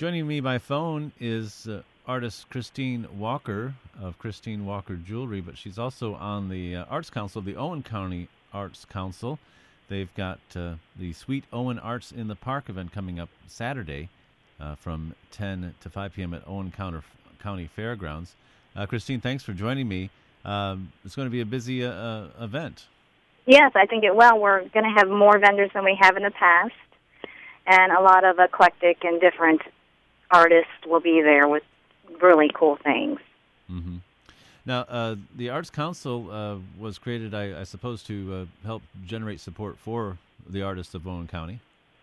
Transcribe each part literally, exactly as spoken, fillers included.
Joining me by phone is uh, artist Christine Walker of Christine Walker Jewelry, but she's also on the uh, Arts Council, the Owen County Arts Council. They've got uh, the Sweet Owen Arts in the Park event coming up Saturday uh, from ten to five p.m. at Owen County, County Fairgrounds. Uh, Christine, thanks for joining me. Um, it's going to be a busy uh, uh, event. Yes, I think it will. We're going to have more vendors than we have in the past, and a lot of eclectic and different artists will be there with really cool things. Mm-hmm. Now, uh, the Arts Council uh, was created, I, I suppose, to uh, help generate support for the artists of Owen County.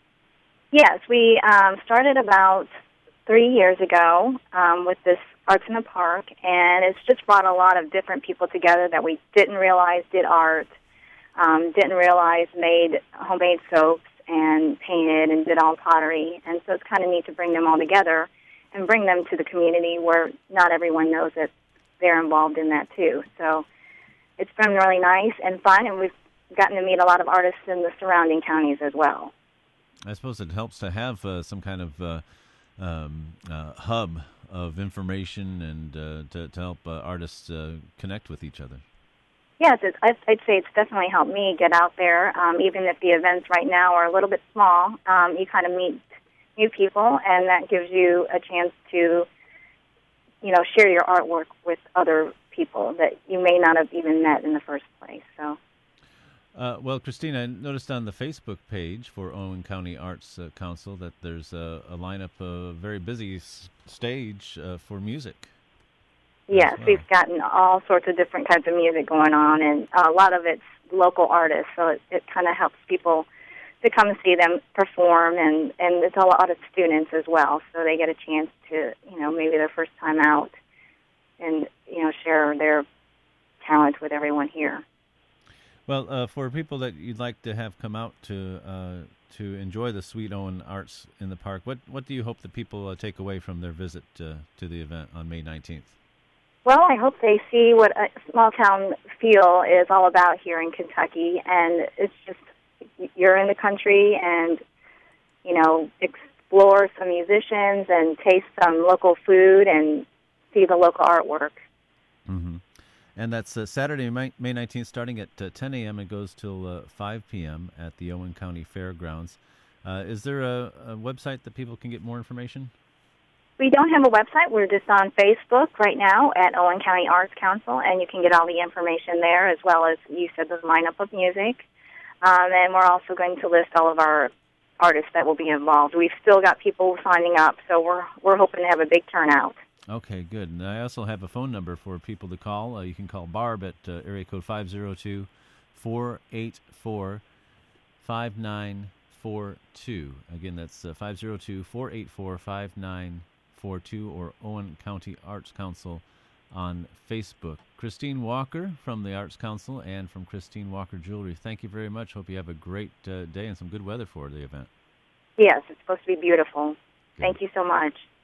Yes, we um, started about three years ago um, with this Arts in the Park, and it's just brought a lot of different people together that we didn't realize did art, um, didn't realize made homemade soaps and painted and did all pottery. And so it's kind of neat to bring them all together and bring them to the community where not everyone knows that they're involved in that too. So it's been really nice and fun, and we've gotten to meet a lot of artists in the surrounding counties as well. I suppose it helps to have uh, some kind of uh, um, uh, hub of information and uh, to, to help uh, artists uh, connect with each other. Yes, it's, I'd say it's definitely helped me get out there. Um, even if the events right now are a little bit small, um, you kind of meet new people, and that gives you a chance to, you know, share your artwork with other people that you may not have even met in the first place. So, uh, well, Christine, I noticed on the Facebook page for Owen County Arts uh, Council that there's a, a lineup, a very busy s- stage uh, for music. Yes, well. We've gotten all sorts of different kinds of music going on, and a lot of it's local artists, so it, it kind of helps people to come see them perform, and, and it's a lot of students as well, so they get a chance to, you know, maybe their first time out and, you know, share their talent with everyone here. Well, uh, for people that you'd like to have come out to uh, to enjoy the Sweet Owen Arts in the Park, what, what do you hope that people uh, take away from their visit uh, to the event on May nineteenth? Well, I hope they see what a small-town feel is all about here in Kentucky, and it's just, you're in the country and, you know, explore some musicians and taste some local food and see the local artwork. Mm-hmm. And that's uh, Saturday, May nineteenth, starting at uh, ten a.m. and goes till uh, five p.m. at the Owen County Fairgrounds. Uh, is there a, a website that people can get more information? We don't have a website. We're just on Facebook right now at Owen County Arts Council, and you can get all the information there, as well as, you said, the lineup of music. Um, and we're also going to list all of our artists that will be involved. We've still got people signing up, so we're we're hoping to have a big turnout. Okay, good. And I also have a phone number for people to call. Uh, you can call Barb at uh, area code five oh two, four eight four, five nine four two. Again, that's uh, five oh two, four eight four, five nine four two, or Owen County Arts Council on Facebook. Christine Walker from the Arts Council and from Christine Walker Jewelry, thank you very much. Hope you have a great uh, day and some good weather for the event. Yes, it's supposed to be beautiful. Good. Thank you so much.